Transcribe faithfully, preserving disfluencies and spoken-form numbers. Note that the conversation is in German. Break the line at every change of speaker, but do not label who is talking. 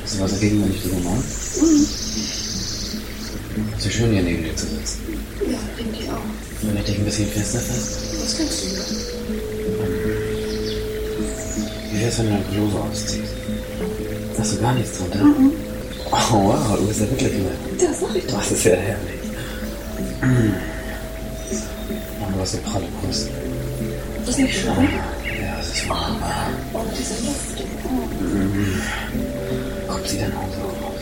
Hast du was dagegen, wenn ich drüber mache?
Mhm.
Ist ja schön, hier neben dir zu sitzen.
Ja, denke ich auch.
Wenn ich dich ein bisschen fester fest.
Was kannst du denn?
Wie wär's, wenn du deine Bluse ausziehst? Hast du gar nichts drunter?
Mhm.
Oh wow, du bist ja wirklich nett.
Das sag ich doch.
Das ist ja herrlich. Mm. Und du hast so pralle Brust.
Das ist nicht schön.
Ja, das ist wunderbar.
Oh, diese Luft. Oh.
Mm. Kommt sie denn auch so?